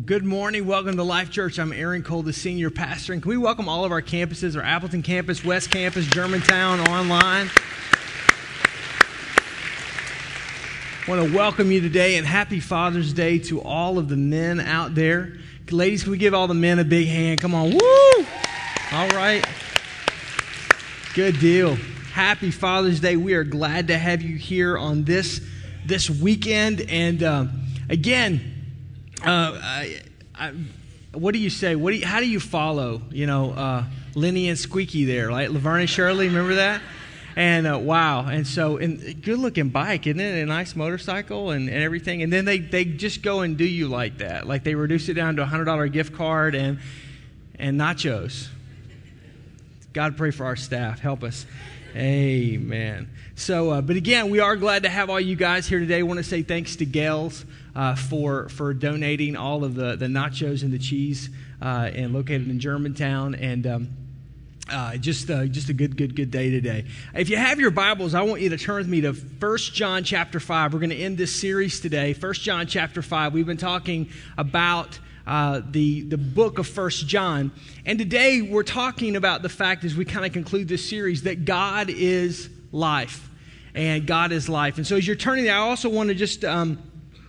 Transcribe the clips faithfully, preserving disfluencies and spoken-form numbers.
Good morning. Welcome to Life Church. I'm Aaron Cole, the senior pastor. And can we welcome all of our campuses, our Appleton campus, West Campus, Germantown, online. I want to welcome you today and happy Father's Day to all of the men out there. Ladies, can we give all the men a big hand? Come on. Woo! All right. Good deal. Happy Father's Day. We are glad to have you here on this, this weekend. And uh, again, Uh, I, I, what do you say? What do you, how do you follow, you know, uh, Lenny and Squeaky there, like Laverne and Shirley, remember that? And uh, wow, and so, and good looking bike, isn't it? A nice motorcycle and, and everything. And then they, they just go and do you like that. Like they reduce it down to a one hundred dollars gift card and, and nachos. God pray for our staff. Help us. Amen. So, uh, but again, we are glad to have all you guys here today. I want to say thanks to Gales uh, for for donating all of the, the nachos and the cheese, uh, and located in Germantown. And um, uh, just uh, just a good, good, good day today. If you have your Bibles, I want you to turn with me to First John chapter five. We're going to end this series today. First John chapter five. We've been talking about Uh, the, the book of First John. And today we're talking about the fact, as we kind of conclude this series, that God is life. And God is life. And so as you're turning there, I also want to just um,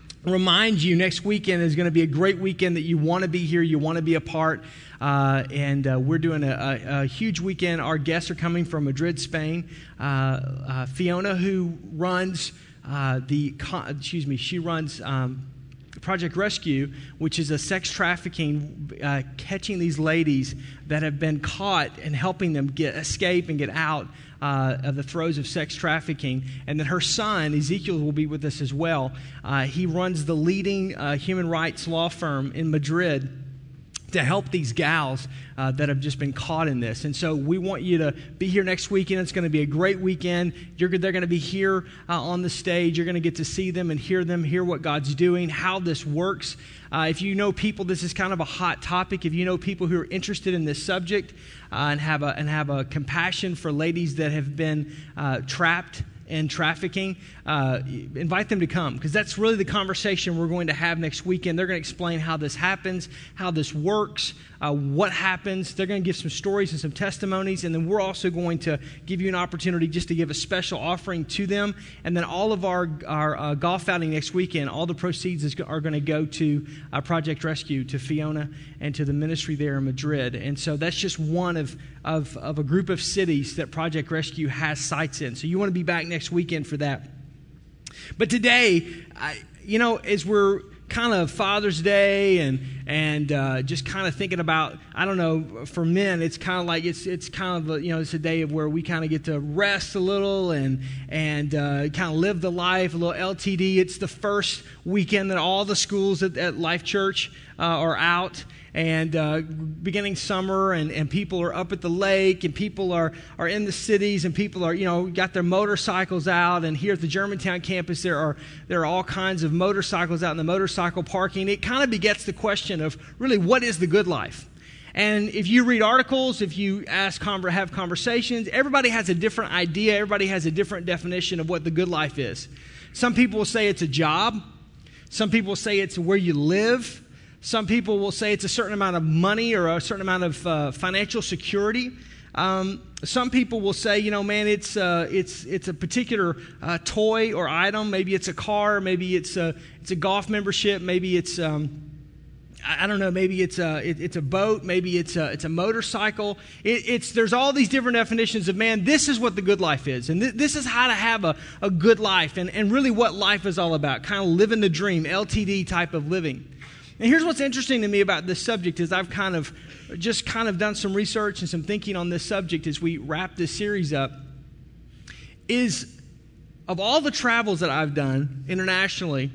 remind you, next weekend is going to be a great weekend that you want to be here, you want to be a part. Uh, and uh, we're doing a, a, a huge weekend. Our guests are coming from Madrid, Spain. Uh, uh, Fiona, who runs uh, the, excuse me, she runs Um, Project Rescue, which is a sex trafficking, uh, catching these ladies that have been caught and helping them get escape and get out uh, of the throes of sex trafficking. And then her son, Ezekiel, will be with us as well. Uh, he runs the leading uh, human rights law firm in Madrid to help these gals uh, that have just been caught in this. And so we want you to be here next weekend. It's going to be a great weekend. You're, they're going to be here uh, on the stage. You're going to get to see them and hear them, hear what God's doing, how this works. Uh, if you know people, this is kind of a hot topic. If you know people who are interested in this subject uh, and have a and have a compassion for ladies that have been uh, trapped and trafficking, uh, invite them to come, because that's really the conversation we're going to have next weekend. They're going to explain how this happens, how this works, uh, what happens. They're going to give some stories and some testimonies, and then we're also going to give you an opportunity just to give a special offering to them. And then all of our, our uh, golf outing next weekend, all the proceeds is, are going to go to uh, Project Rescue, to Fiona, and to the ministry there in Madrid. And so that's just one of, of, of a group of cities that Project Rescue has sites in. So you want to be back next weekend for that. But today, I, you know, as we're kind of Father's Day and and uh, just kind of thinking about, I don't know, for men, it's kind of like it's it's kind of a, you know, it's a day of where we kind of get to rest a little and and uh, kind of live the life, a little L T D. It's the first weekend that all the schools at, at Life Church uh, are out. And uh, beginning summer, and, and people are up at the lake, and people are, are in the cities, and people are, you know, got their motorcycles out. And here at the Germantown campus, there are there are all kinds of motorcycles out in the motorcycle parking. It kind of begets the question of, really, what is the good life? And if you read articles, if you ask, have conversations, everybody has a different idea. Everybody has a different definition of what the good life is. Some people will say it's a job. Some people will say it's where you live. Some people will say it's a certain amount of money or a certain amount of uh, financial security. Um, some people will say, you know, man, it's uh, it's it's a particular uh, toy or item. Maybe it's a car. Maybe it's a it's a golf membership. Maybe it's um, I don't know. Maybe it's a it, it's a boat. Maybe it's a it's a motorcycle. It, it's there's all these different definitions of, man, this is what the good life is, and th- this is how to have a, a good life, and and really what life is all about. Kind of living the dream, L T D type of living. And here's what's interesting to me about this subject is I've kind of just kind of done some research and some thinking on this subject as we wrap this series up, is of all the travels that I've done internationally,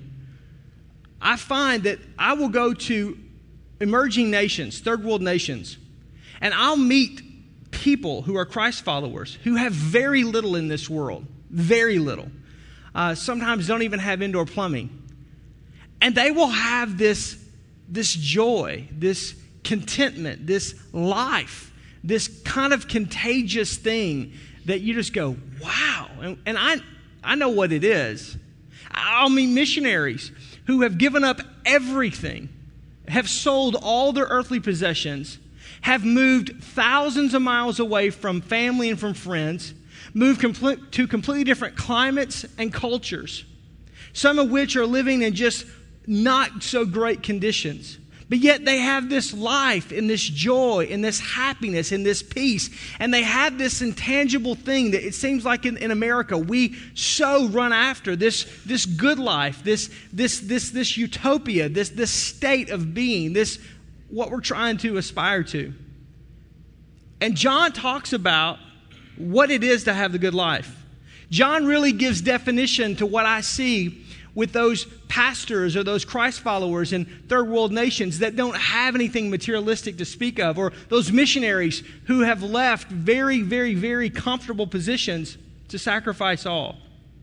I find that I will go to emerging nations, third world nations, and I'll meet people who are Christ followers who have very little in this world, very little. Uh, sometimes don't even have indoor plumbing. And they will have this this joy, this contentment, this life, this kind of contagious thing that you just go, wow. And, and I, I know what it is. I'll meet missionaries who have given up everything have sold all their earthly possessions, have moved thousands of miles away from family and from friends, moved complete, to completely different climates and cultures, some of which are living in just not so great conditions. But yet they have this life and this joy and this happiness and this peace. And they have this intangible thing that it seems like in, in America we so run after, this, this good life, this, this, this, this utopia, this, this state of being, this what we're trying to aspire to. And John talks about what it is to have the good life. John really gives definition to what I see with those pastors or those Christ followers in third world nations that don't have anything materialistic to speak of, or those missionaries who have left very, very, very comfortable positions to sacrifice all.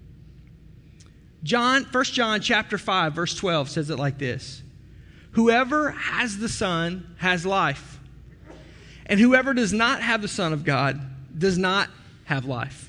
John, First John chapter five, verse twelve says it like this: whoever has the Son has life, and whoever does not have the Son of God does not have life.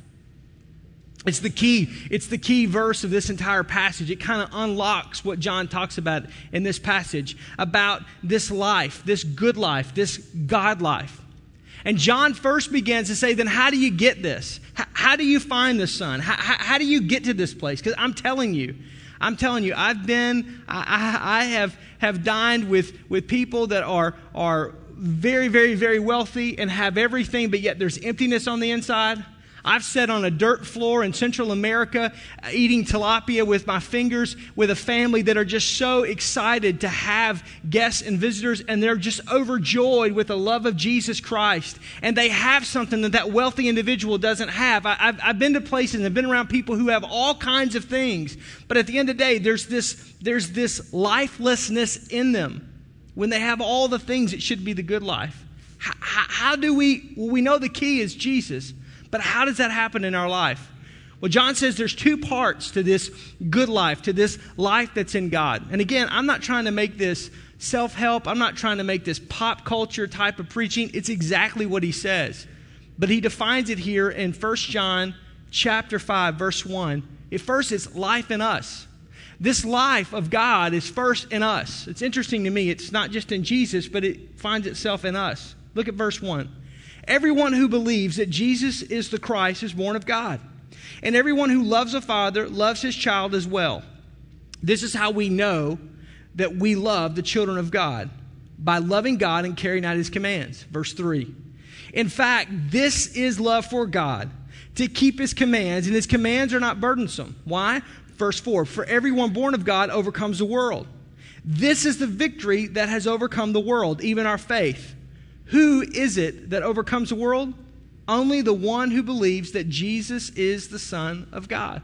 It's the key. It's the key verse of this entire passage. It kind of unlocks what John talks about in this passage about this life, this good life, this God life. And John first begins to say, then how do you get this? How, how do you find the Son? How, how, how do you get to this place? Because I'm telling you, I'm telling you, I've been, I, I, I have, have dined with, with people that are, are very, very, very wealthy and have everything, but yet there's emptiness on the inside. I've sat on a dirt floor in Central America eating tilapia with my fingers with a family that are just so excited to have guests and visitors, and they're just overjoyed with the love of Jesus Christ. And they have something that that wealthy individual doesn't have. I, I've, I've been to places and I've been around people who have all kinds of things, but at the end of the day, there's this, there's this lifelessness in them when they have all the things that should be the good life. How, how do we, well, we know the key is Jesus. But how does that happen in our life? Well, John says there's two parts to this good life, to this life that's in God. And again, I'm not trying to make this self-help. I'm not trying to make this pop culture type of preaching. It's exactly what he says. But he defines it here in First John chapter five, verse one. At first, it's life in us. This life of God is first in us. It's interesting to me. It's not just in Jesus, but it finds itself in us. Look at verse one. Everyone who believes that Jesus is the Christ is born of God. And everyone who loves a father loves his child as well. This is how we know that we love the children of God, by loving God and carrying out his commands. Verse three. In fact, this is love for God, to keep his commands, and his commands are not burdensome. Why? Verse four. For everyone born of God overcomes the world. This is the victory that has overcome the world, even our faith. Who is it that overcomes the world? Only the one who believes that Jesus is the Son of God.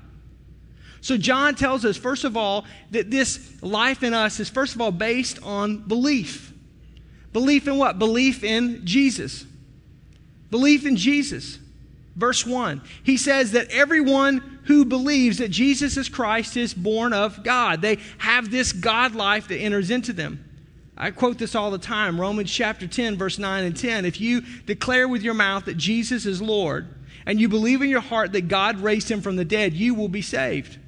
So John tells us, first of all, that this life in us is, first of all, based on belief. Belief in what? Belief in Jesus. Belief in Jesus. Verse one, he says that everyone who believes that Jesus is Christ is born of God. They have this God life that enters into them. I quote this all the time, Romans chapter ten, verse nine and ten. If you declare with your mouth that Jesus is Lord, and you believe in your heart that God raised him from the dead, you will be saved.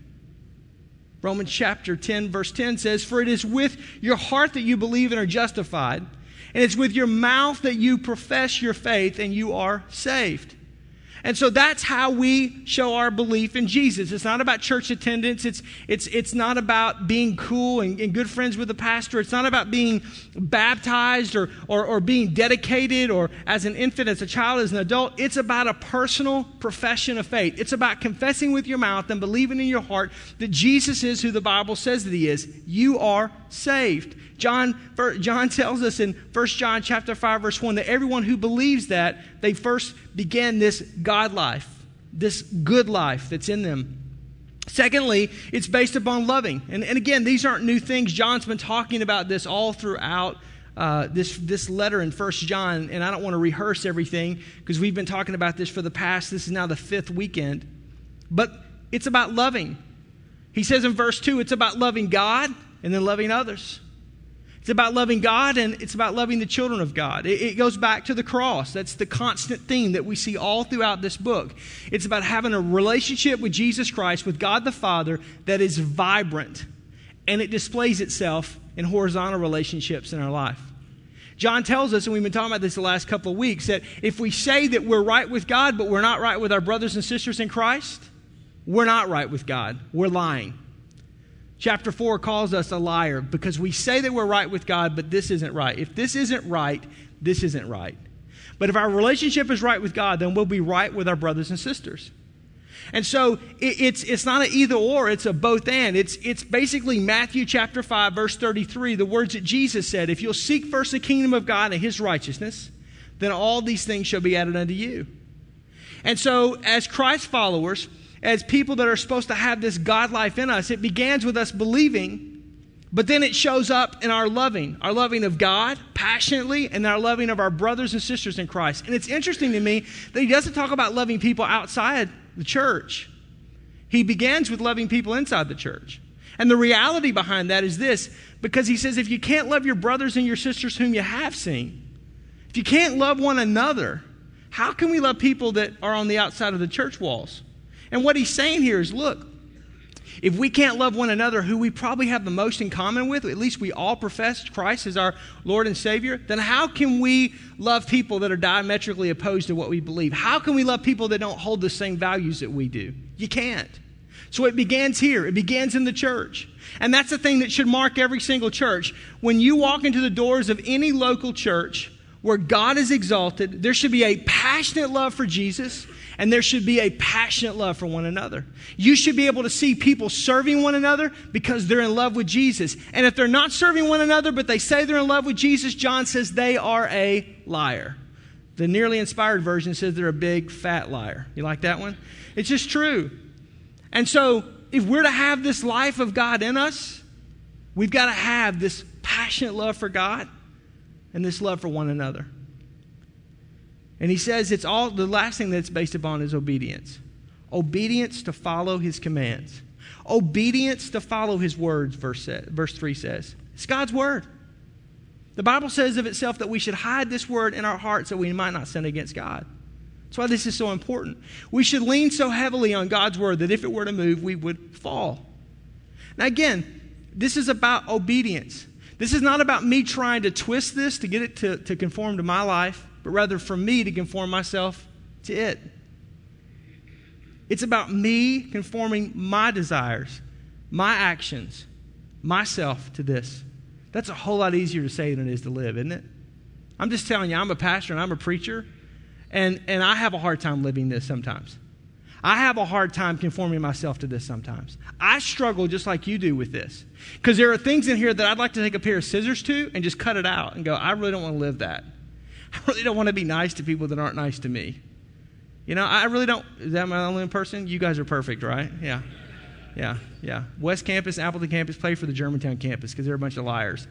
Romans chapter ten, verse ten says, for it is with your heart that you believe and are justified, and it's with your mouth that you profess your faith and you are saved. And so that's how we show our belief in Jesus. It's not about church attendance. It's, it's, it's not about being cool and, and good friends with the pastor. It's not about being baptized or, or, or being dedicated or as an infant, as a child, as an adult. It's about a personal profession of faith. It's about confessing with your mouth and believing in your heart that Jesus is who the Bible says that he is. You are saved. John, John tells us in First John chapter five, verse one, that everyone who believes that, they first begin this God life, this good life that's in them. Secondly, it's based upon loving. And, and again, these aren't new things. John's been talking about this all throughout uh, this, this letter in First John, and I don't want to rehearse everything because we've been talking about this for the past, this is now the fifth weekend. But it's about loving. He says in verse two, it's about loving God and then loving others. It's about loving God, and it's about loving the children of God. It, it goes back to the cross. That's the constant theme that we see all throughout this book. It's about having a relationship with Jesus Christ, with God the Father, that is vibrant, and it displays itself in horizontal relationships in our life. John tells us, and we've been talking about this the last couple of weeks, that if we say that we're right with God, but we're not right with our brothers and sisters in Christ, we're not right with God. We're lying. Chapter four calls us a liar because we say that we're right with God, but this isn't right. If this isn't right, this isn't right. But if our relationship is right with God, then we'll be right with our brothers and sisters. And so it, it's it's not an either or, it's a both and. It's it's basically Matthew chapter five, verse thirty-three, the words that Jesus said, if you'll seek first the kingdom of God and his righteousness, then all these things shall be added unto you. And so as Christ followers, as people that are supposed to have this God life in us, it begins with us believing, but then it shows up in our loving, our loving of God passionately and our loving of our brothers and sisters in Christ. And it's interesting to me that he doesn't talk about loving people outside the church. He begins with loving people inside the church. And the reality behind that is this, because he says if you can't love your brothers and your sisters whom you have seen, if you can't love one another, how can we love people that are on the outside of the church walls? And what he's saying here is, look, if we can't love one another who we probably have the most in common with, at least we all profess Christ as our Lord and Savior, then how can we love people that are diametrically opposed to what we believe? How can we love people that don't hold the same values that we do? You can't. So it begins here. It begins in the church. And that's the thing that should mark every single church. When you walk into the doors of any local church where God is exalted, there should be a passionate love for Jesus, and there should be a passionate love for one another. You should be able to see people serving one another because they're in love with Jesus. And if they're not serving one another, but they say they're in love with Jesus, John says they are a liar. The nearly inspired version says they're a big, fat liar. You like that one? It's just true. And so if we're to have this life of God in us, we've got to have this passionate love for God and this love for one another. And he says it's all, the last thing that's based upon is obedience. Obedience to follow his commands. Obedience to follow his words, verse, verse three says. It's God's word. The Bible says of itself that we should hide this word in our hearts so we might not sin against God. That's why this is so important. We should lean so heavily on God's word that if it were to move, we would fall. Now again, this is about obedience. This is not about me trying to twist this to get it to, to conform to my life, but rather for me to conform myself to it. It's about me conforming my desires, my actions, myself to this. That's a whole lot easier to say than it is to live, isn't it? I'm just telling you, I'm a pastor and I'm a preacher, and, and I have a hard time living this sometimes. I have a hard time conforming myself to this sometimes. I struggle just like you do with this. Because there are things in here that I'd like to take a pair of scissors to and just cut it out and go, I really don't want to live that. I really don't want to be nice to people that aren't nice to me. You know, I really don't. Is that my only person? You guys are perfect, right? Yeah. Yeah, yeah. West Campus, Appleton Campus, play for the Germantown campus because they're a bunch of liars.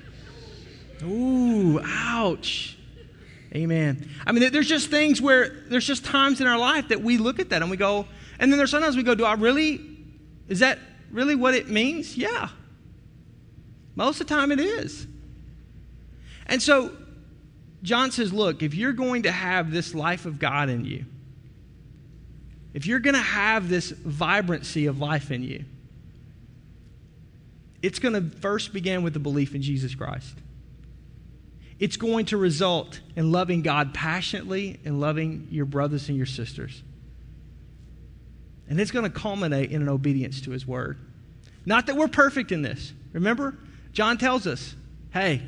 Ooh, ouch. Amen. I mean, there's just things where, there's just times in our life that we look at that and we go, and then there's sometimes we go, do I really, is that really what it means? Yeah. Most of the time it is. And so, John says, look, if you're going to have this life of God in you, if you're going to have this vibrancy of life in you, it's going to first begin with the belief in Jesus Christ. It's going to result in loving God passionately and loving your brothers and your sisters. And it's going to culminate in an obedience to his word. Not that we're perfect in this. Remember, John tells us, hey,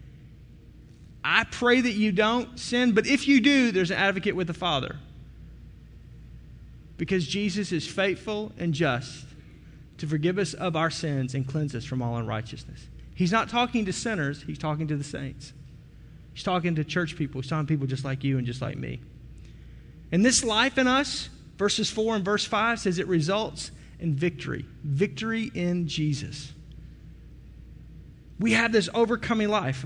I pray that you don't sin, but if you do, there's an advocate with the Father. Because Jesus is faithful and just to forgive us of our sins and cleanse us from all unrighteousness. He's not talking to sinners, he's talking to the saints. He's talking to church people. He's talking to people just like you and just like me. And this life in us, verses four and verse five, says it results in victory. Victory in Jesus. We have this overcoming life. I mean,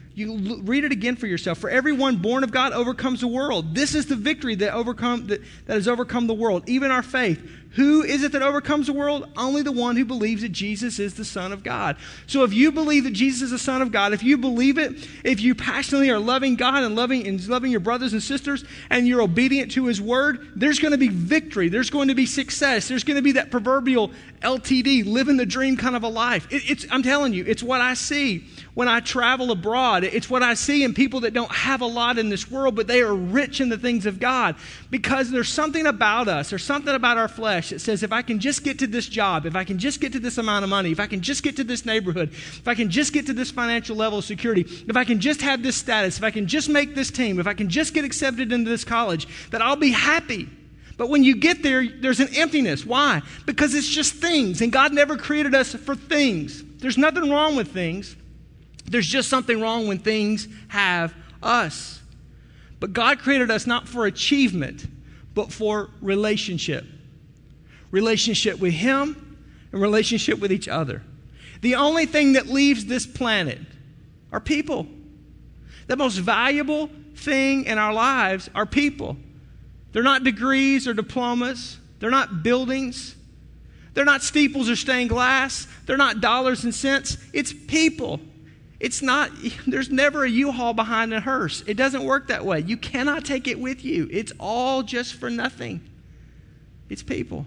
You l- read it again for yourself. For everyone born of God overcomes the world. This is the victory that overcome that, that has overcome the world, even our faith. Who is it that overcomes the world? Only the one who believes that Jesus is the Son of God. So if you believe that Jesus is the Son of God, if you believe it, if you passionately are loving God and loving and loving your brothers and sisters, and you're obedient to His Word, there's going to be victory. There's going to be success. There's going to be that proverbial L T D, living the dream kind of a life. It, it's, I'm telling you, it's what I see when I travel abroad. It's what I see in people that don't have a lot in this world, but they are rich in the things of God, because there's something about us, there's something about our flesh that says, if I can just get to this job, if I can just get to this amount of money, if I can just get to this neighborhood, if I can just get to this financial level of security, if I can just have this status, if I can just make this team, if I can just get accepted into this college, that I'll be happy. But when you get there, there's an emptiness. Why? Because it's just things, and God never created us for things. There's nothing wrong with things. There's just something wrong when things have us. But God created us not for achievement, but for relationship. Relationship with Him and relationship with each other. The only thing that leaves this planet are people. The most valuable thing in our lives are people. They're not degrees or diplomas. They're not buildings. They're not steeples or stained glass. They're not dollars and cents. It's people. It's not, there's never a U-Haul behind a hearse. It doesn't work that way. You cannot take it with you. It's all just for nothing. It's people.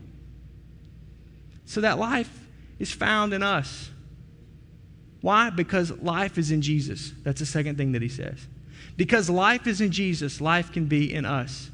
So that life is found in us. Why? Because life is in Jesus. That's the second thing that he says. Because life is in Jesus, life can be in us.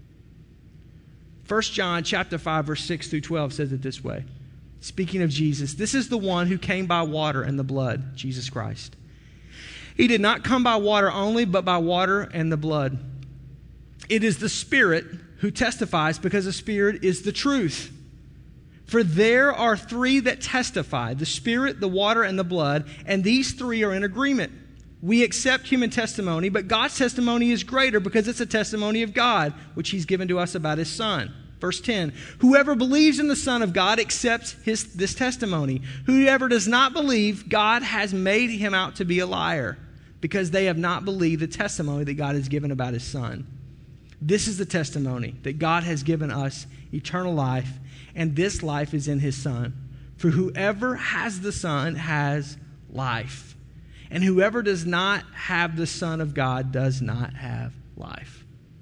First John chapter five, verse six through twelve says it this way. Speaking of Jesus, this is the one who came by water and the blood, Jesus Christ. He did not come by water only, but by water and the blood. It is the Spirit who testifies, because the Spirit is the truth. For there are three that testify, the Spirit, the water, and the blood, and these three are in agreement. We accept human testimony, but God's testimony is greater, because it's a testimony of God, which He's given to us about His Son. Verse ten, whoever believes in the Son of God accepts his, this testimony. Whoever does not believe, God has made him out to be a liar, because they have not believed the testimony that God has given about His Son. This is the testimony, that God has given us eternal life, and this life is in His Son. For whoever has the Son has life, and whoever does not have the Son of God does not have life.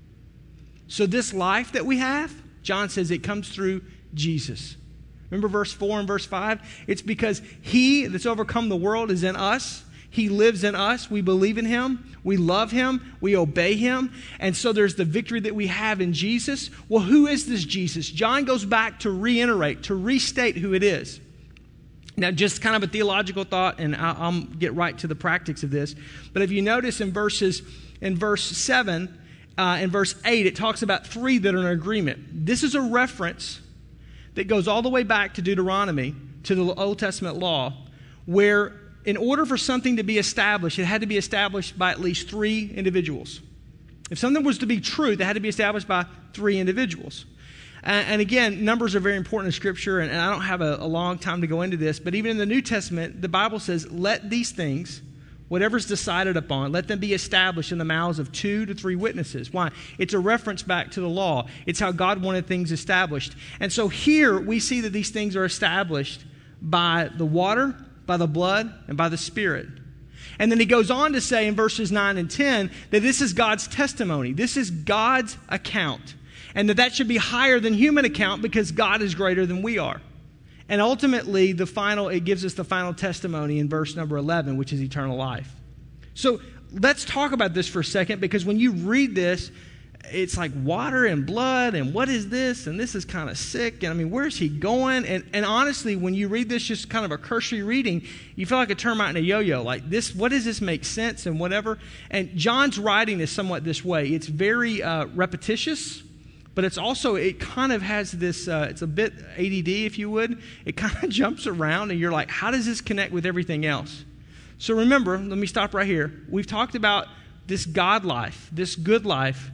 So this life that we have, John says it comes through Jesus. Remember verse four and verse five? It's because He that's overcome the world is in us. He lives in us. We believe in Him. We love Him. We obey Him. And so there's the victory that we have in Jesus. Well, who is this Jesus? John goes back to reiterate, to restate who it is. Now, just kind of a theological thought, and I'll, I'll get right to the practice of this. But if you notice in verses, in verse seven uh, and verse eight, it talks about three that are in agreement. This is a reference that goes all the way back to Deuteronomy, to the Old Testament law, where in order for something to be established, it had to be established by at least three individuals. If something was to be true, it had to be established by three individuals. And, and again, numbers are very important in Scripture, and, and I don't have a, a long time to go into this, but even in the New Testament, the Bible says, let these things, whatever's decided upon, let them be established in the mouths of two to three witnesses. Why? It's a reference back to the law. It's how God wanted things established. And so here we see that these things are established by the water, by the blood, and by the Spirit. And then he goes on to say in verses nine and ten that this is God's testimony. This is God's account. And that that should be higher than human account, because God is greater than we are. And ultimately, the final, it gives us the final testimony in verse number eleven, which is eternal life. So let's talk about this for a second, because when you read this, it's like water and blood, and what is this? And this is kind of sick. And I mean, where's he going? And, and honestly, when you read this, just kind of a cursory reading, you feel like a termite in a yo-yo. Like this, what does this make sense and whatever? And John's writing is somewhat this way. It's very uh, repetitious, but it's also, it kind of has this, uh, it's a bit A D D, if you would. It kind of jumps around, and you're like, how does this connect with everything else? So remember, let me stop right here. We've talked about this God life, this good life,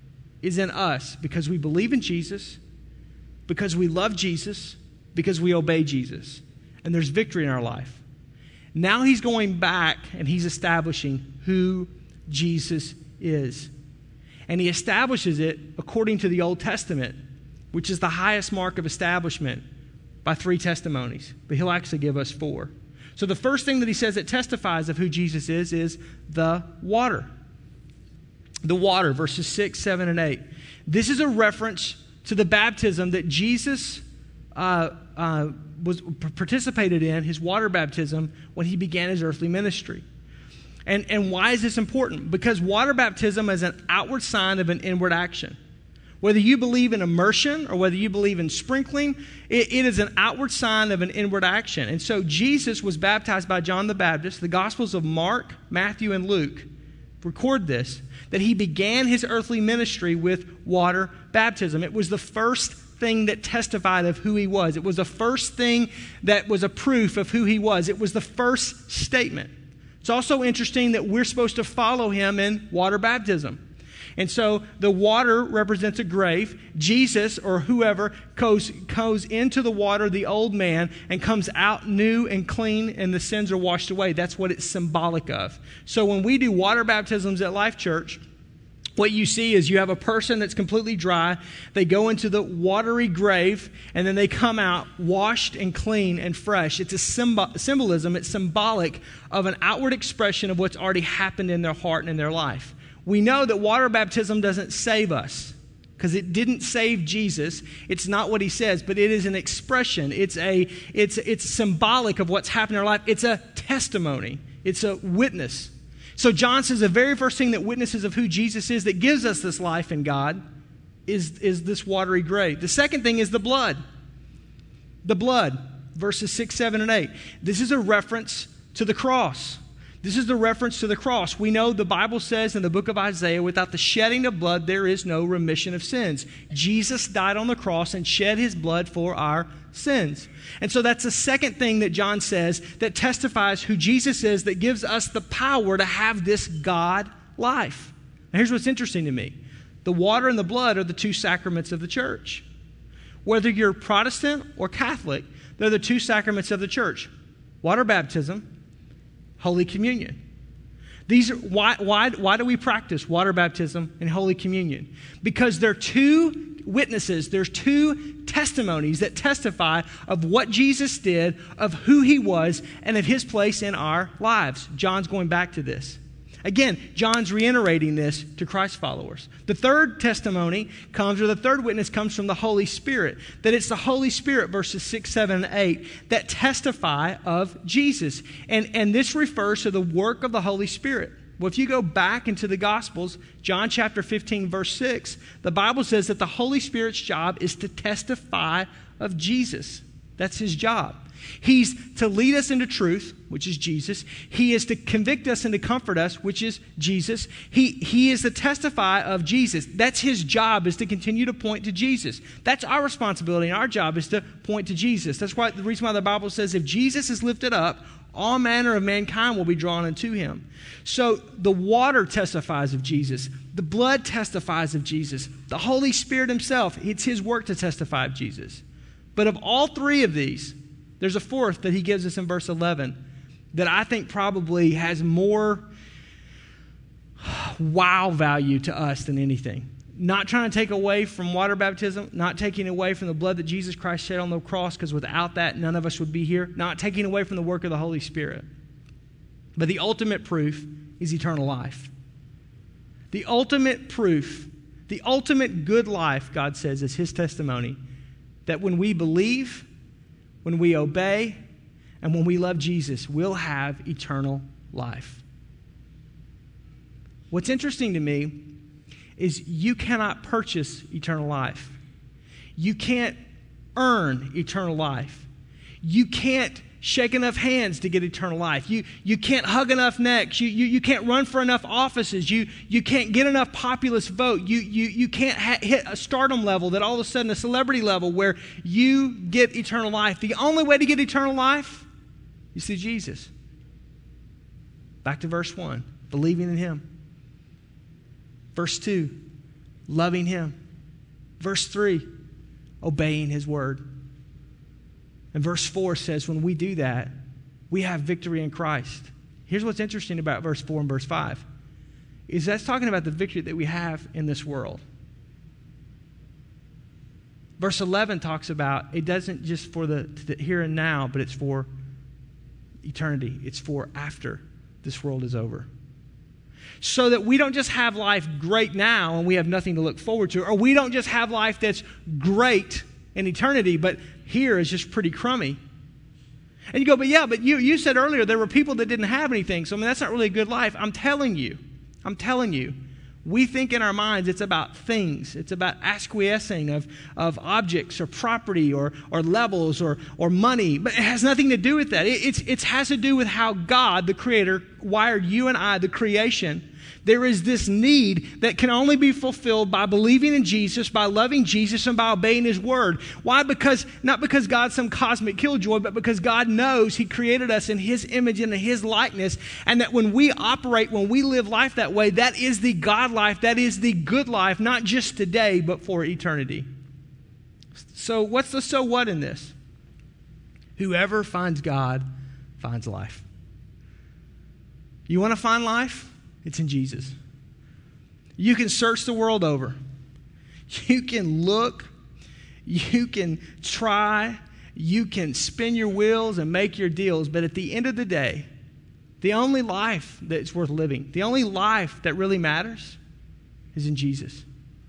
is in us because we believe in Jesus, because we love Jesus, because we obey Jesus. And there's victory in our life. Now he's going back and he's establishing who Jesus is. And he establishes it according to the Old Testament, which is the highest mark of establishment, by three testimonies. But he'll actually give us four. So the first thing that he says that testifies of who Jesus is is the water. The water, verses six, seven, and eight. This is a reference to the baptism that Jesus uh, uh, was participated in, his water baptism, when he began his earthly ministry. And, and why is this important? Because water baptism is an outward sign of an inward action. Whether you believe in immersion or whether you believe in sprinkling, it, it is an outward sign of an inward action. And so Jesus was baptized by John the Baptist. The Gospels of Mark, Matthew, and Luke record this, that he began his earthly ministry with water baptism. It was the first thing that testified of who he was. It was the first thing that was a proof of who he was. It was the first statement. It's also interesting that we're supposed to follow him in water baptism. And so the water represents a grave. Jesus or whoever goes, goes into the water, the old man, and comes out new and clean, and the sins are washed away. That's what it's symbolic of. So when we do water baptisms at Life Church, what you see is you have a person that's completely dry. They go into the watery grave, and then they come out washed and clean and fresh. It's a symbol, symbolism. It's symbolic of an outward expression of what's already happened in their heart and in their life. We know that water baptism doesn't save us because it didn't save Jesus. It's not what he says, but it is an expression. It's a it's it's symbolic of what's happened in our life. It's a testimony. It's a witness. So John says the very first thing that witnesses of who Jesus is, that gives us this life in God, is, is this watery grave. The second thing is the blood. The blood, verses six, seven, and eight. This is a reference to the cross. This is the reference to the cross. We know the Bible says in the book of Isaiah, without the shedding of blood, there is no remission of sins. Jesus died on the cross and shed his blood for our sins. And so that's the second thing that John says that testifies who Jesus is, that gives us the power to have this God life. Now here's what's interesting to me. The water and the blood are the two sacraments of the church. Whether you're Protestant or Catholic, they're the two sacraments of the church. Water baptism, Holy Communion. These are, why, why, why do we practice water baptism and Holy Communion? Because they're two witnesses, there's two testimonies that testify of what Jesus did, of who he was, and of his place in our lives. John's going back to this. Again, John's reiterating this to Christ followers. The third testimony comes, or the third witness comes from the Holy Spirit. That it's the Holy Spirit, verses six, seven, and eight, that testify of Jesus. And, and this refers to the work of the Holy Spirit. Well, if you go back into the Gospels, John chapter fifteen, verse six, the Bible says that the Holy Spirit's job is to testify of Jesus. That's his job. He's to lead us into truth, which is Jesus. He is to convict us and to comfort us, which is Jesus. He, he is to testify of Jesus. That's his job, is to continue to point to Jesus. That's our responsibility, and our job is to point to Jesus. That's why the reason why the Bible says if Jesus is lifted up, all manner of mankind will be drawn unto him. So the water testifies of Jesus. The blood testifies of Jesus. The Holy Spirit himself, it's his work to testify of Jesus. But of all three of these, there's a fourth that he gives us in verse eleven that I think probably has more wow value to us than anything. Not trying to take away from water baptism, not taking away from the blood that Jesus Christ shed on the cross, because without that, none of us would be here. Not taking away from the work of the Holy Spirit. But the ultimate proof is eternal life. The ultimate proof, the ultimate good life, God says, is his testimony that when we believe, when we obey, and when we love Jesus, we'll have eternal life. What's interesting to me is you cannot purchase eternal life. You can't earn eternal life. You can't shake enough hands to get eternal life. You, you can't hug enough necks. You, you, you can't run for enough offices. You, you can't get enough populist vote. You, you, you can't ha- hit a stardom level that all of a sudden a celebrity level where you get eternal life. The only way to get eternal life is through Jesus. Back to verse one, believing in him. Verse two, loving him. Verse three, obeying his word. And verse four says when we do that, we have victory in Christ. Here's what's interesting about verse four and verse five, is that's talking about the victory that we have in this world. Verse eleven talks about it doesn't just for the, the here and now, but it's for eternity. It's for after this world is over. So that we don't just have life great now and we have nothing to look forward to, or we don't just have life that's great in eternity, but here is just pretty crummy. And you go, but yeah, but you, you said earlier there were people that didn't have anything, so I mean, that's not really a good life. I'm telling you, I'm telling you, we think in our minds it's about things. It's about acquiescing of, of objects or property or, or levels or, or money. But it has nothing to do with that. It, it's, it has to do with how God, the Creator, wired you and I, the creation. There is this need that can only be fulfilled by believing in Jesus, by loving Jesus, and by obeying His Word. Why? Because, not because God's some cosmic killjoy, but because God knows He created us in His image and in His likeness, and that when we operate, when we live life that way, that is the God life, that is the good life, not just today, but for eternity. So what's the so what in this? Whoever finds God finds life. You want to find life? It's in Jesus. You can search the world over. You can look. You can try. You can spin your wheels and make your deals. But at the end of the day, the only life that's worth living, the only life that really matters is in Jesus.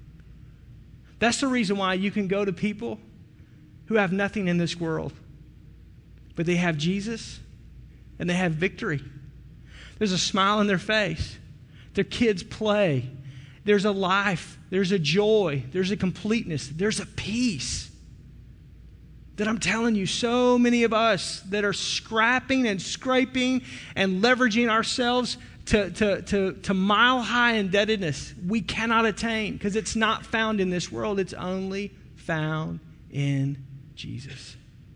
That's the reason why you can go to people who have nothing in this world, but they have Jesus and they have victory. There's a smile on their face. Their kids play. There's a life. There's a joy. There's a completeness. There's a peace that I'm telling you, so many of us that are scrapping and scraping and leveraging ourselves to, to, to, to mile-high indebtedness, we cannot attain because it's not found in this world. It's only found in Jesus.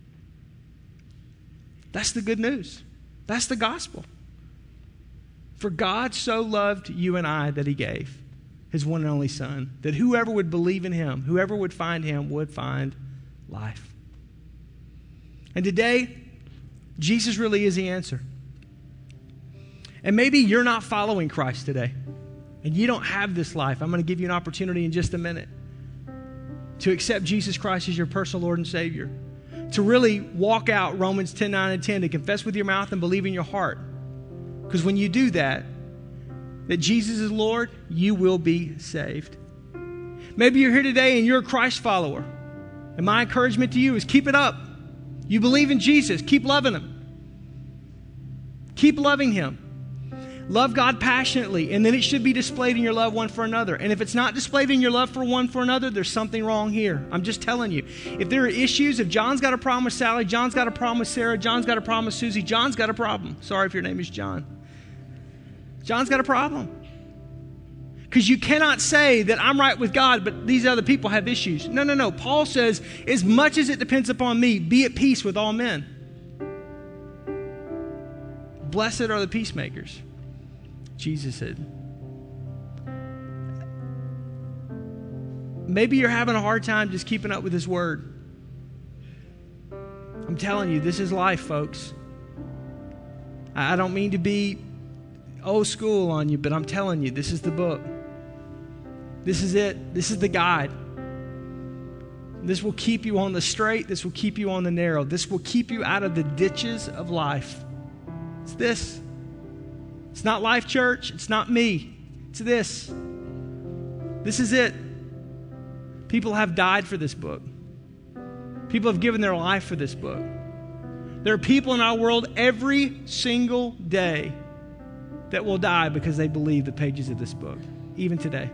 That's the good news. That's the gospel. For God so loved you and I that He gave His one and only Son, that whoever would believe in Him, whoever would find Him, would find life. And today, Jesus really is the answer. And maybe you're not following Christ today, and you don't have this life. I'm going to give you an opportunity in just a minute to accept Jesus Christ as your personal Lord and Savior, to really walk out Romans ten, nine, and ten, to confess with your mouth and believe in your heart. Because when you do that, that Jesus is Lord, you will be saved. Maybe you're here today and you're a Christ follower. And my encouragement to you is keep it up. You believe in Jesus. Keep loving Him. Keep loving Him. Love God passionately, and then it should be displayed in your love one for another. And if it's not displayed in your love for one for another, there's something wrong here. I'm just telling you. If there are issues, if John's got a problem with Sally, John's got a problem with Sarah, John's got a problem with Susie, John's got a problem. Sorry if your name is John. John's got a problem. Because you cannot say that I'm right with God, but these other people have issues. No, no, no. Paul says, as much as it depends upon me, be at peace with all men. Blessed are the peacemakers, Jesus said. Maybe you're having a hard time just keeping up with His Word. I'm telling you, this is life, folks. I don't mean to be old school on you, but I'm telling you, this is the book. This is it. This is the guide. This will keep you on the straight. This will keep you on the narrow. This will keep you out of the ditches of life. It's this. It's not Life Church. It's not me. It's this. This is it. People have died for this book. People have given their life for this book. There are people in our world every single day that will die because they believe the pages of this book, even today.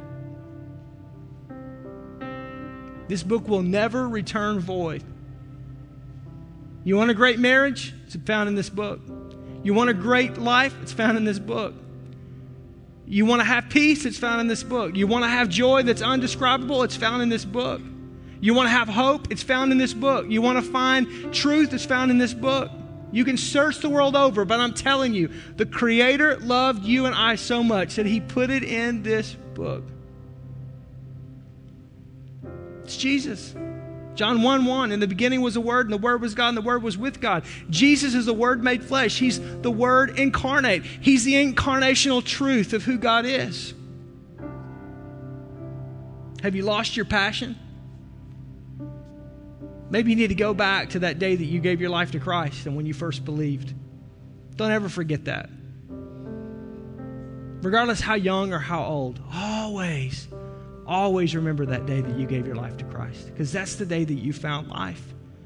This book will never return void. You want a great marriage? It's found in this book. You want a great life? It's found in this book. You want to have peace? It's found in this book. You want to have joy that's undescribable? It's found in this book. You want to have hope? It's found in this book. You want to find truth? It's found in this book. You can search the world over, but I'm telling you, the Creator loved you and I so much that He put it in this book. It's Jesus. John one one, in the beginning was the Word, and the Word was God, and the Word was with God. Jesus is the Word made flesh. He's the Word incarnate. He's the incarnational truth of who God is. Have you lost your passion? Maybe you need to go back to that day that you gave your life to Christ and when you first believed. Don't ever forget that. Regardless how young or how old, always, always remember that day that you gave your life to Christ, because that's the day that you found life.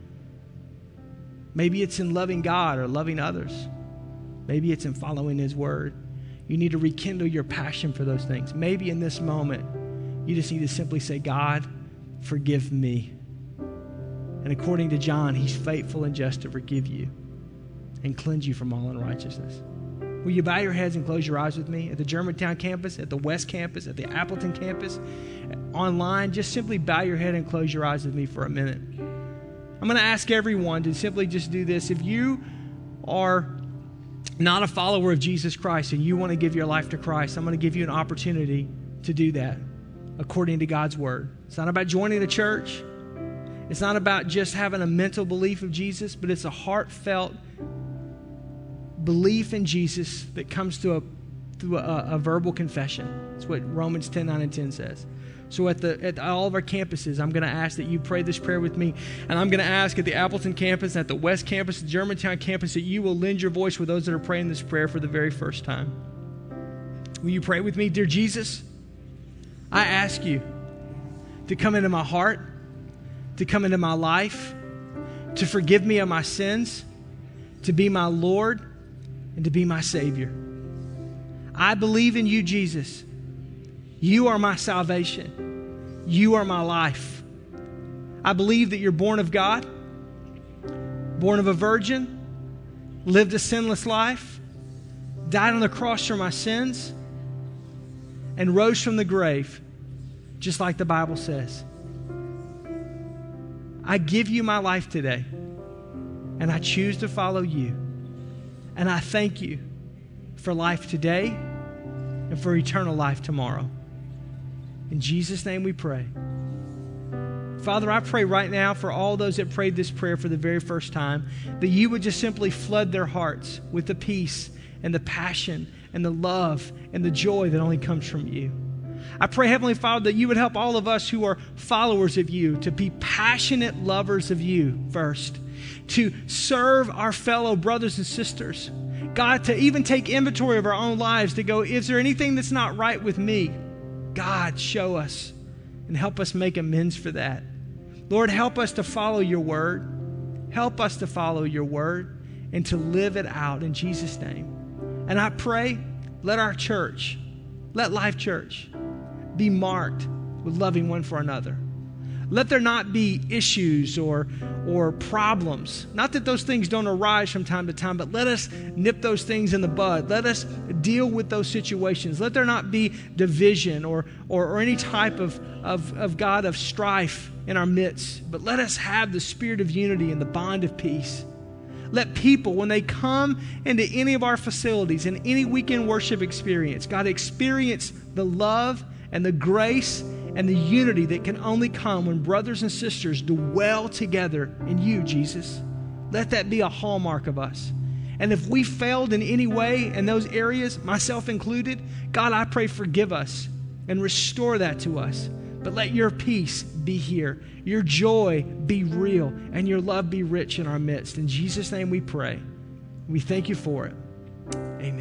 Maybe it's in loving God or loving others. Maybe it's in following His Word. You need to rekindle your passion for those things. Maybe in this moment, you just need to simply say, God, forgive me. And according to John, He's faithful and just to forgive you and cleanse you from all unrighteousness. Will you bow your heads and close your eyes with me? At the Germantown campus, at the West campus, at the Appleton campus, online, just simply bow your head and close your eyes with me for a minute. I'm going to ask everyone to simply just do this. If you are not a follower of Jesus Christ and you want to give your life to Christ, I'm going to give you an opportunity to do that according to God's Word. It's not about joining a church. It's not about just having a mental belief of Jesus, but it's a heartfelt belief in Jesus that comes to a through a, a verbal confession. That's what Romans ten, nine, and ten says. So at the at all of our campuses, I'm going to ask that you pray this prayer with me. And I'm going to ask at the Appleton campus, at the West campus, the Germantown campus, that you will lend your voice with those that are praying this prayer for the very first time. Will you pray with me? Dear Jesus, I ask you to come into my heart, to come into my life, to forgive me of my sins, to be my Lord, and to be my Savior. I believe in you, Jesus. You are my salvation. You are my life. I believe that you're born of God, born of a virgin, lived a sinless life, died on the cross for my sins, and rose from the grave, just like the Bible says. I give you my life today, and I choose to follow you. And I thank you for life today and for eternal life tomorrow. In Jesus' name we pray. Father, I pray right now for all those that prayed this prayer for the very first time, that you would just simply flood their hearts with the peace and the passion and the love and the joy that only comes from you. I pray, Heavenly Father, that you would help all of us who are followers of you to be passionate lovers of you first, to serve our fellow brothers and sisters. God, to even take inventory of our own lives, to go, is there anything that's not right with me? God, show us and help us make amends for that. Lord, help us to follow your word. Help us to follow your word and to live it out in Jesus' name. And I pray, let our church, let Life Church, be marked with loving one for another. Let there not be issues or, or problems. Not that those things don't arise from time to time, but let us nip those things in the bud. Let us deal with those situations. Let there not be division or, or, or any type of, of, of God, of strife in our midst. But let us have the spirit of unity and the bond of peace. Let people, when they come into any of our facilities, in any weekend worship experience, God, experience the love and the grace and the unity that can only come when brothers and sisters dwell together in you, Jesus. Let that be a hallmark of us. And if we failed in any way in those areas, myself included, God, I pray forgive us and restore that to us. But let your peace be here, your joy be real, and your love be rich in our midst. In Jesus' name we pray. We thank you for it. Amen.